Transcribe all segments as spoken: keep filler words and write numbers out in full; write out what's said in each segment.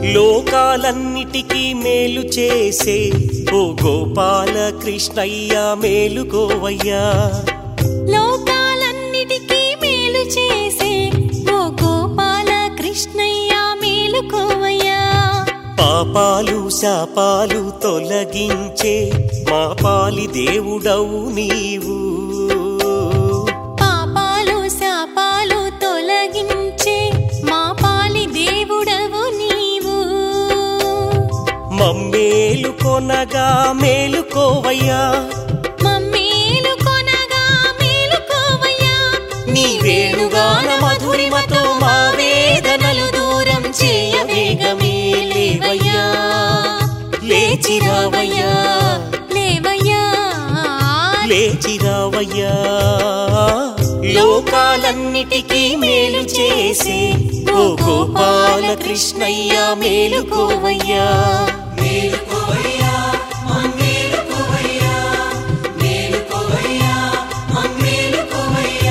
లోకాలన్నిటికీ మేలు చేసే ఓ గోపాల కృష్ణయ్య మేలుకోవయ్యా. లోకాలన్నిటికీ మేలు చేసే ఓ గోపాల కృష్ణయ్య మేలుకోవయ్యా. పాపాలు శాపాలు తొలగించే మా పాలి దేవుడవు నీవు. పాపాలు శాపాలు తొలగించే మా పాలి దేవుడవు నీవు. మమ్మేలు కొనగా మేలుకోవయ్యా. మమ్మేలు కొనగా మేలుకోవయ్యా. నీ వేణుగాన మధురిమతో మా వేదనలు దూరం చేయ వేగమే లేవయ్యా. లేచిరావయ్యా లేవయ్యా లేచిరావయ్యా. లోకాలన్నిటికీ మేలు చేసే ఓ గోపాల కృష్ణయ్య మేలుకోవయ్యా. మేలుకోవయ్యా మమ్మేలుకోవయ్యా. మేలుకోవయ్యా మమ్మేలుకోవయ్యా.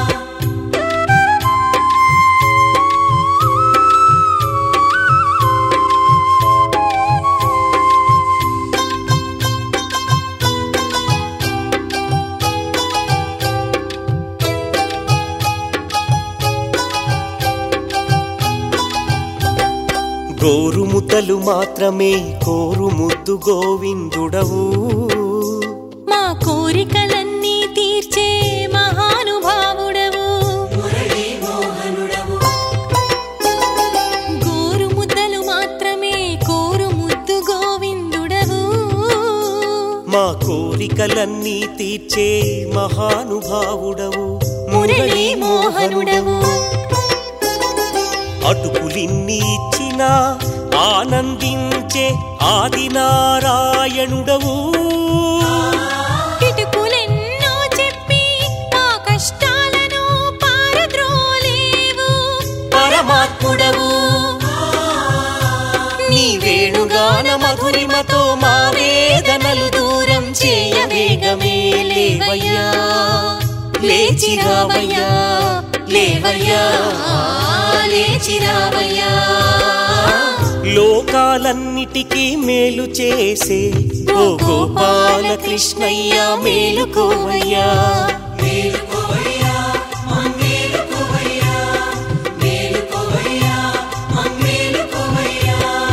గోరుముద్దలు మాత్రమే కోరు ముద్దు గోవిందుడవు. మా కోరికలన్నీ తీర్చే మహానుభావుడవు. గోరుముద్దలు మాత్రమే కోరు ముద్దు గోవిందుడవు. మా కోరికలన్నీ తీర్చే మహానుభావుడవు. మురళీ మోహనుడవు. అటుకులిన్ని ఇచ్చినా ఆనందించే ఆదినారాయణుడవు. కిటుకులెన్నో చెప్పి మా కష్టాలను పారద్రోలేవు పరమాత్ముడవు. నీ వేణుగాన మధురిమతో మా వేదనలు దూరం చేయ వేగమే లేవయ్యా. లేచిరావయ్యా లేవయ్యా లేచిరావయ్యా. లోకాలన్నిటికీ మేలు చేసే ఓ గోపాల కృష్ణయ్య మేలుకోవయ్యా. మేలుకోవయ్యా మమ్మేలుకోవయ్యా. మేలుకోవయ్యా మమ్మేలుకోవయ్యా.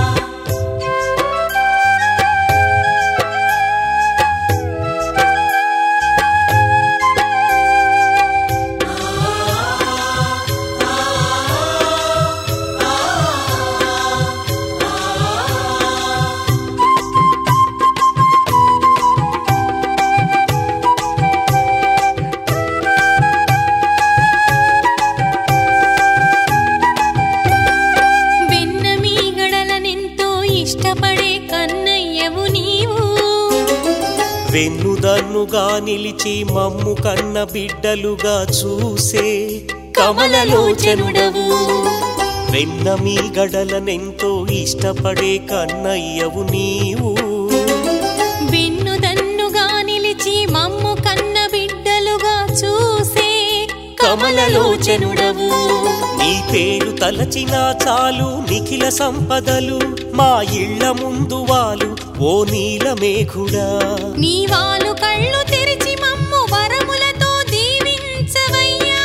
ఇష్టపడే కన్నయ్యవు నీవు. వెన్నుదన్నుగా నిలిచి మమ్ము కన్న బిడ్డలుగా చూసే కమలలోచనుడవు. వెన్న మీ గడలనెంతో ఇష్టపడే కన్నయ్యవు నీవు. వెన్నుదన్నుగా నిలిచి మమ్ము కన్న బిడ్డలుగా చూసే కమలలోచనుడవు. నీ పేరు తలచినా చాలు నిఖిల సంపదలు మా ఇళ్ల ముందు వాలు ఓ నీలమేఘుడా. నీ వాలు కళ్ళు తెరిచి మమ్ము వరములతో దీవించవయ్యా.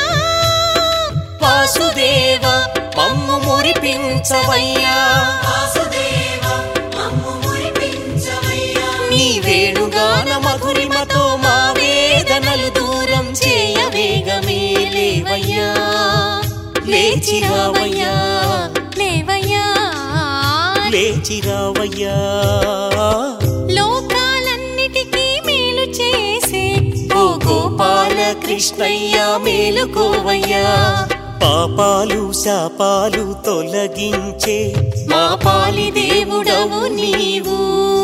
వాసుదేవ మమ్ము మురిపించవయ్యా. నీ వేణుగాన మధురిమతో మా వేదనలు దూరం చేయ వేగమే లేవయ్యా. లేచిరావయ్యా లేవయ్యా లేచిరావయ్యా. లోకాలన్నిటికీ మేలు చేసే ఓ గోపాల కృష్ణయ్య మేలుకోవయ్యా. పాపాలు శాపాలు తొలగించే మా పాలి దేవుడవు నీవు.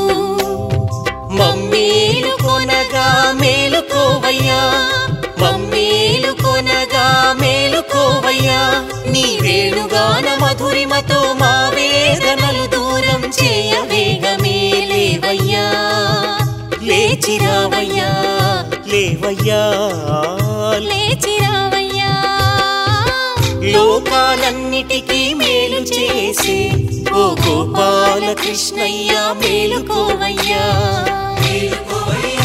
మమ్మేలు కొనగా మేలుకోవయ్యా. మమ్మేలు కొనగా మేలుకోవయ్యా. నీ వేణుగాన మధురిమతో మా వేదనలు దూరం చేయ వేగమే లేవయ్యా. లేచిరావయ్యా లేవయ్యా లేచిరావయ్యా. లోకాలన్నిటికీ మేలు చేసే ఓ గోపాల బాలకృష్ణయ్య మేలుకోవయ్యా మేలుకోవయ్యా